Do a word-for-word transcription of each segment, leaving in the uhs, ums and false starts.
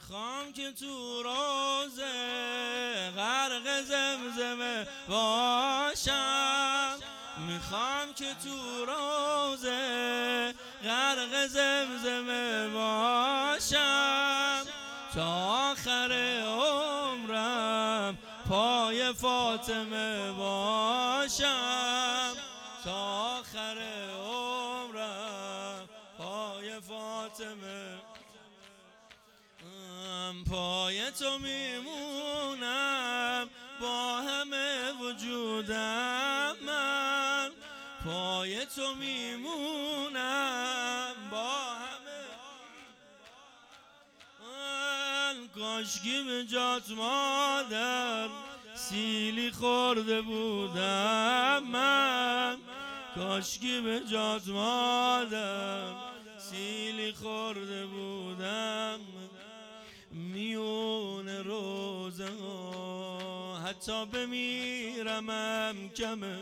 میخوام که تو روزه غرق زمزمه باشم، میخوام که تو روزه غرق زمزمه باشم، تا آخر عمرم پای فاطمه باشم، تا آخر عمرم پای فاطمه. پای تو میمونم با همه وجودم، من پای تو میمونم با همه. من کاشکی به جات مادر سیلی خورده بودم، من کاشکی به جات مادر سیلی خورده بودم. میون روزه ها حتی بمیرمم کمه،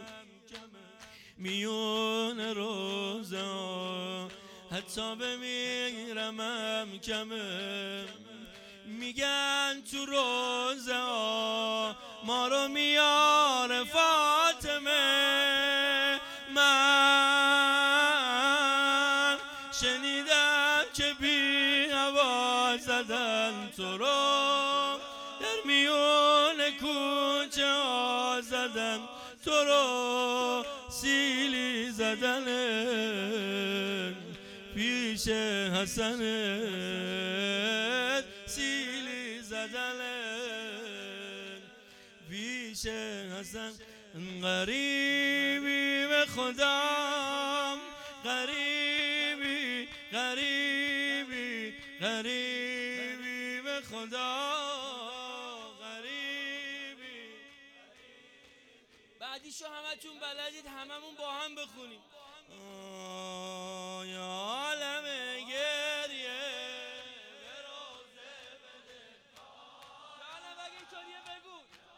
میون روزه ها حتی بمیرمم کمه. میگن تو روزه ها ما رو میاره فاطمه، من شنیدم که بی هوا زدن تو رو، در میون کوچه ها زدن تو رو، سیلی زدن پیش حسنت، سیلی زدن پیش حسن. غریبی به خدا، غریبی غریبی غریبی به خدا، غریبی. بعدیشو همتون بلدید، هممون با هم بخونیم. آه یا عالم گریه به روزه بده، یا عالم اگه اینطوریه بگو،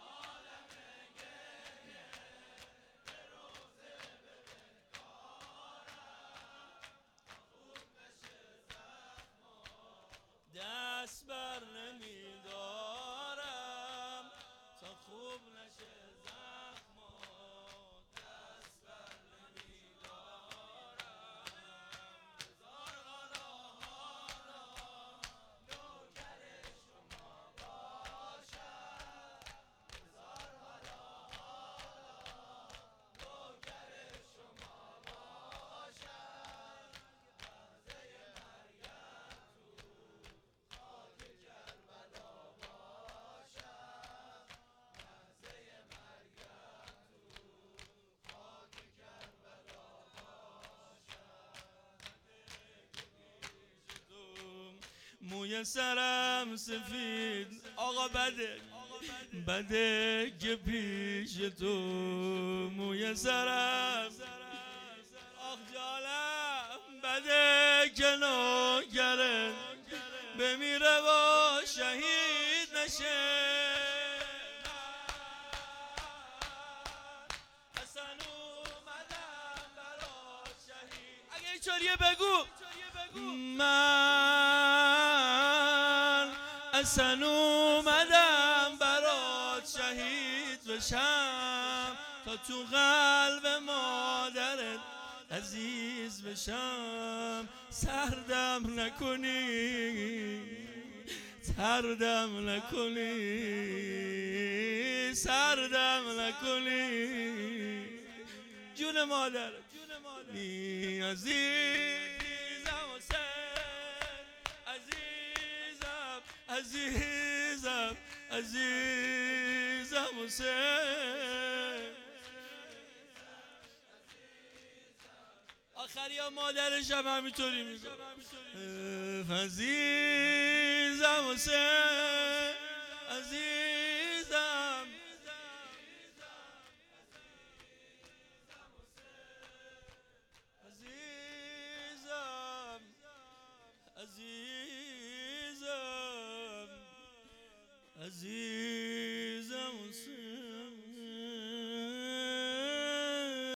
دست بر نمیدارم تا خوب نشه زخمات، دست بر نمیدارم. هزار حالا حالا نوکر شما باشم، هزار حالا حالا نوکر شما باشم. موی سرم سفید آقا بده، بده که پیش تو موی سرم، آخ جالم بده که نوکره بمیره و شهید نشه. حسن اومدم برات شهید، اگه اینطوریه بگو، من حسن اومدم برات شهید بشم، تا تو قلب مادرت عزیز بشم. سردم نکنی، سردم نکنی، سردم نکنی، جون مادر بی عزیزم حسین، عزیزم عزیزم عزیزم حسین. آخری ها مادرش هم همینطوری میگه، عزیزم حسین، عزیزم